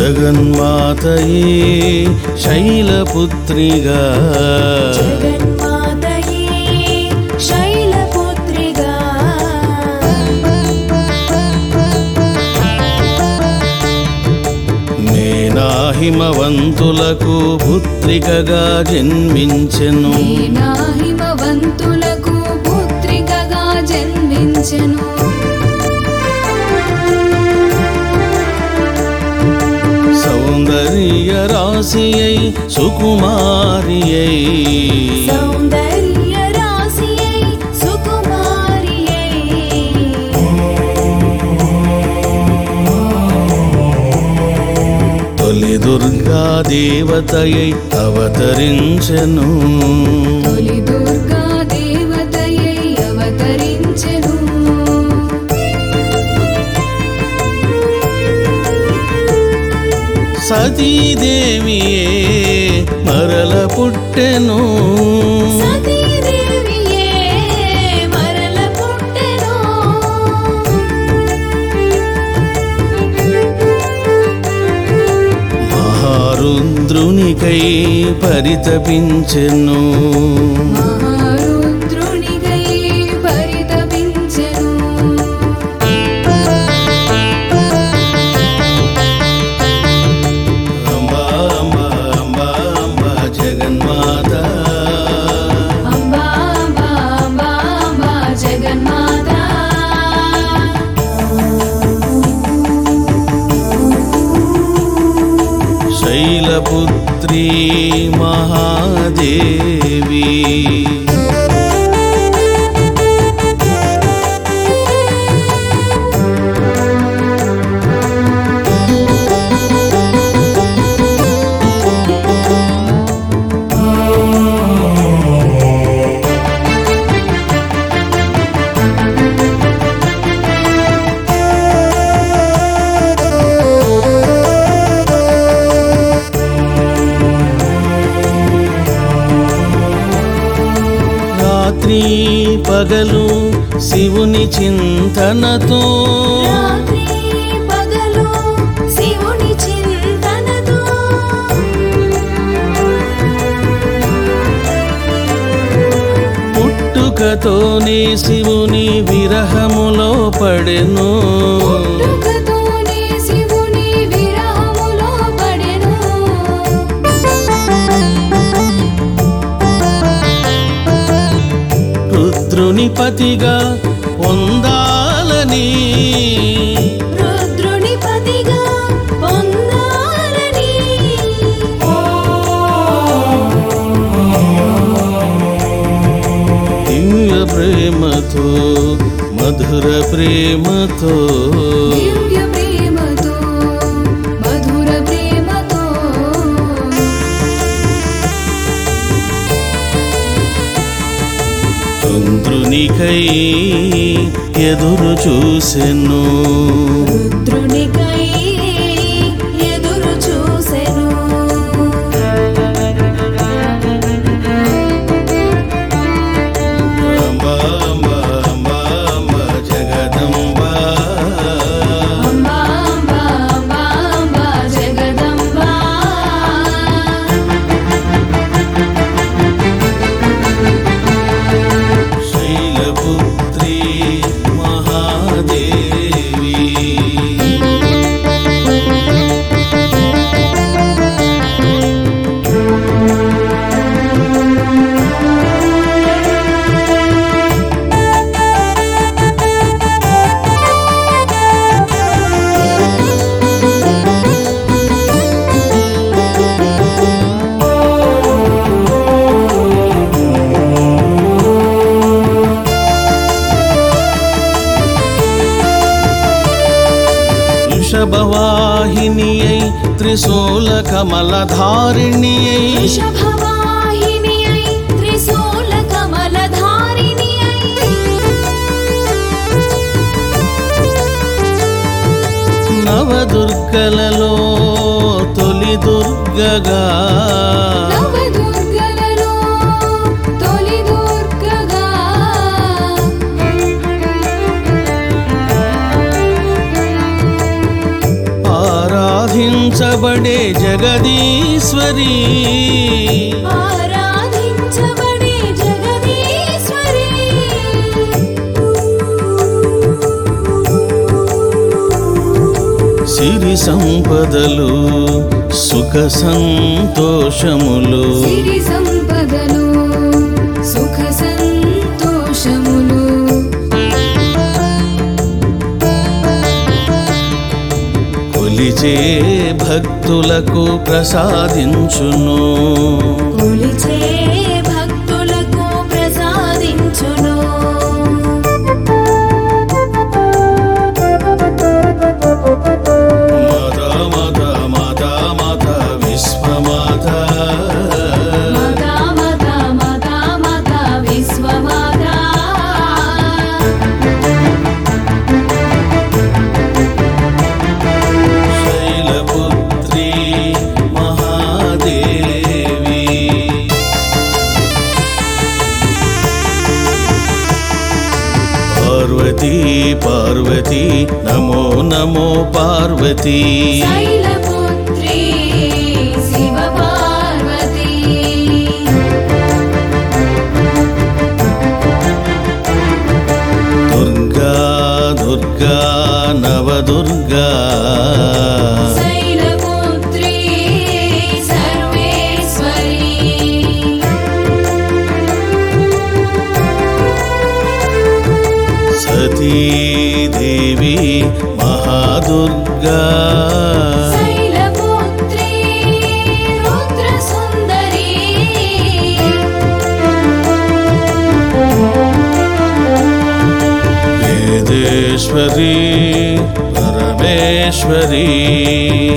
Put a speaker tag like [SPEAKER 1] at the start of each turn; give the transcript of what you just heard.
[SPEAKER 1] జగన్మాతయే శైలపుత్రిగా
[SPEAKER 2] జగన్మాతయే శైలపుత్రిగా
[SPEAKER 1] మేనా హిమవంతులకు పుత్రికగా జన్మించెను
[SPEAKER 2] నా హిమవంతులకు పుత్రికగా జన్మించెను
[SPEAKER 1] సౌందర్య రాశియై సుకుమారియై
[SPEAKER 2] సౌందర్య రాశియై సుకుమారియై
[SPEAKER 1] తొలి దుర్గా దేవతయై అవతరించెను
[SPEAKER 2] తొలి దుర్గా దేవతయై అవతరించెను
[SPEAKER 1] సతీదేవియే మరల పుట్టెను
[SPEAKER 2] సతీదేవియే మరల పుట్టెను
[SPEAKER 1] మహారుద్రునికై పరితపించెను
[SPEAKER 2] మహారుద్రునికై పరితపించెను
[SPEAKER 1] అంబా అంబా అంబా అంబా జగన్మాత
[SPEAKER 2] అంబా అంబా అంబా అంబా జగన్మాత
[SPEAKER 1] శైలపుత్రి మహాదేవి రాత్రి పగలు శివుని చింతనతో
[SPEAKER 2] రాత్రి పగలు శివుని చింతనతో
[SPEAKER 1] పుట్టుకతోనే శివుని విరహములో పడెను
[SPEAKER 2] పుట్టుకతోనే శివుని విరహములో పడెను
[SPEAKER 1] రుద్రుని పతిగా పొందాలని
[SPEAKER 2] రుద్రుని పతిగా పొందాలని
[SPEAKER 1] దివ్య ప్రేమతో మధుర ప్రేమతో
[SPEAKER 2] దివ్య ప్రేమతో మధుర ప్రేమతో
[SPEAKER 1] చంద్రునికై ఎదురు చూసెను
[SPEAKER 2] రుద్రునికై ఎదురు చూసెను
[SPEAKER 1] అంబా అంబా అంబా అంబా జగదంబా
[SPEAKER 2] అంబా అంబా అంబా అంబా జగదంబా
[SPEAKER 1] శైలపుత్రి మహాదేవి వృషభవాహినియై త్రిశూల కమలధారిణియై
[SPEAKER 2] వృషభవాహినియై త్రిశూల కమలధారిణియై
[SPEAKER 1] నవదుర్గలలో తొలి దుర్గగా
[SPEAKER 2] నవదుర్గలలో తొలి దుర్గగా
[SPEAKER 1] ఆరాధించ ఆరాధించబడే జగదీశ్వరి
[SPEAKER 2] ఆరాధించబడే జగదీశ్వరి
[SPEAKER 1] సిరి సంపదలు సుఖ సంతోషములు
[SPEAKER 2] సిరి సంపదలు సుఖ సంతోషములు
[SPEAKER 1] కొలిచే భక్తులకు ప్రసాదించును
[SPEAKER 2] కొలిచే భక్తులకు ప్రసాదించును
[SPEAKER 1] మాత మాత మాత మాత విశ్వమాత
[SPEAKER 2] మాతా మాతా మాతా మాతా విశ్వమాతా
[SPEAKER 1] శైలపుత్రి మహాదేవి పార్వతీ పార్వతీ నమో నమో పార్వతీ
[SPEAKER 2] శైలపుత్రి శివ పార్వతీ
[SPEAKER 1] దుర్గా దుర్గా నవదుర్గా
[SPEAKER 2] శైలపుత్రి సర్వేశ్వరి
[SPEAKER 1] సతీదేవి మహాదుర్గా
[SPEAKER 2] శైలపుత్రి రుద్రసుందరి
[SPEAKER 1] వేదేశ్వరి పరమేశ్వరి